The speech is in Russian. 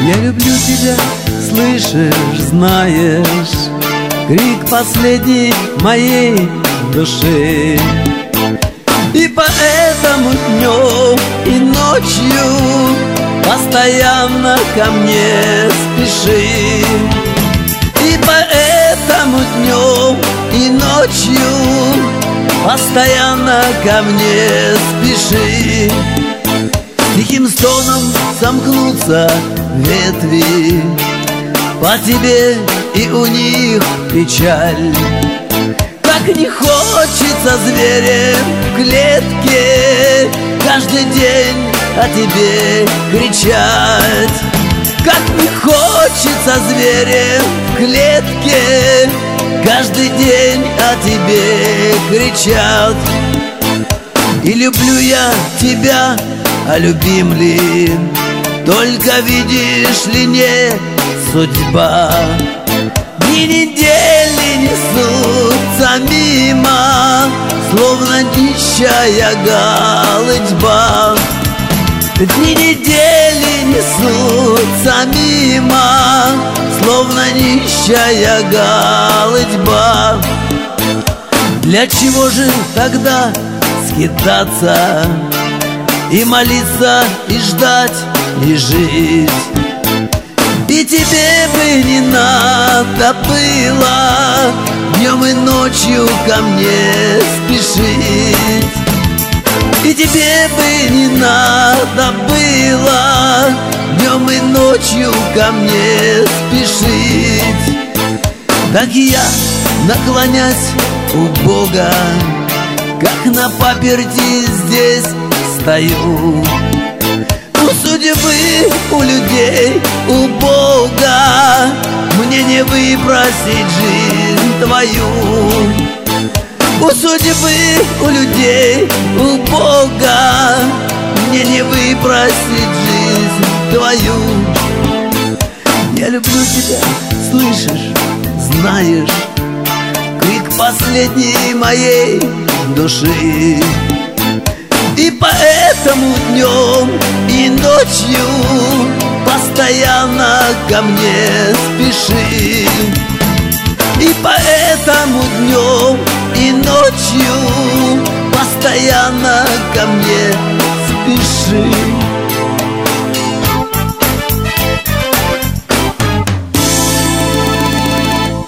Я люблю тебя, слышишь, знаешь, крик последний моей души. И поэтому днем и ночью постоянно ко мне спеши. И поэтому днем и ночью постоянно ко мне спеши. Тихим стоном сомкнутся ветви, по тебе и у них печаль. Как не хочется зверем в клетке каждый день о тебе кричать. Как не хочется зверем в клетке каждый день о тебе кричат. И люблю я тебя, а любим ли, только видишь ли не судьба. Дни недели несутся мимо, словно нищая голытьба. Дни недели несутся мимо, словно нищая голытьба. Для чего же тогда скитаться и молиться, и ждать, и жить? И тебе бы не надо было днем и ночью ко мне спешить. И тебе бы не надо было днем и ночью ко мне спешить. Так и я, наклонясь у Бога, как на паперти здесь стою. У судьбы, у людей, у Бога мне не выпросить жизнь твою. У судьбы, у людей, у Бога мне не выпросить жизнь твою. Я люблю тебя, слышишь, знаешь, крик последней моей души. И поэтому днем и ночью постоянно ко мне спеши. И поэтому днем и ночью постоянно ко мне спеши.